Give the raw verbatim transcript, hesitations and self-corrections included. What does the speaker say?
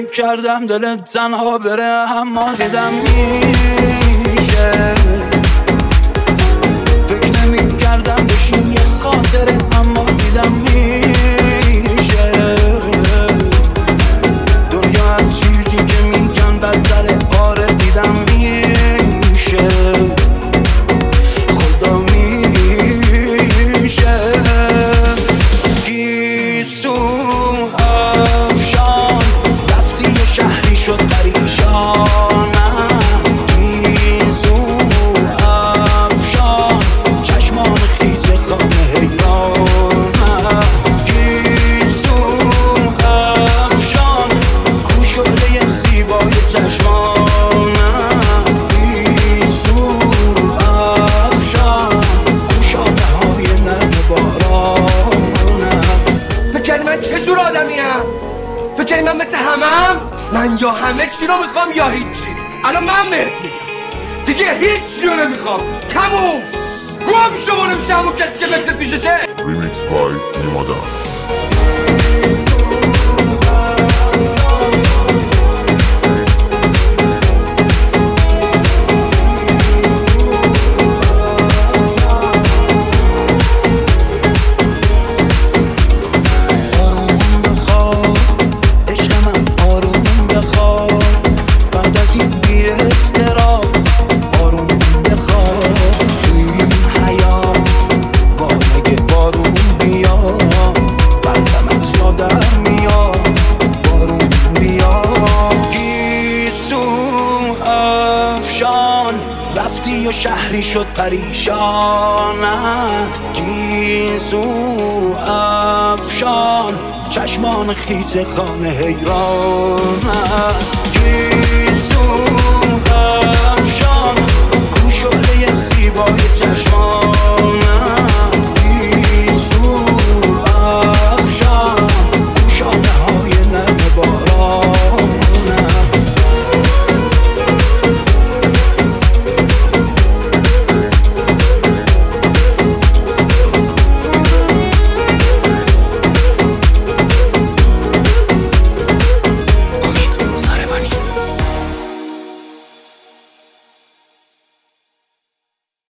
فکر کردم دلت تنها بره، اما دیدم میشه. فکر نمی کردم بشین یه خاطره، اما دیدم میشه. دنیا از چیزی که میگن بدتره، آره دیدم میشه. خدا میشه. گیسو افشان رفتی یه شهری شد پریشانم. گیسو افشان چشمان خیز خانه حیرانم. گیسو افشان کوشوله زیبای چشمانم. گیسو افشان کوشانه های نرم بارانم. فکر من چه جور آدمیم؟ فکر من مثل همه هم؟ من یا همه چی رو میخوام یا هیچی. الان من بهت میگم دیگه هیچی رو نمیخوام. تموم. گم شو و نمیشه همون کسی که مثل پیشه که ریمیکس بای نیمادا. رفتی و شهری شد پریشانت. گیسو افشان چشمان خیس خانه حیرانت. گیسو افشان کوشوله زیبای چشمان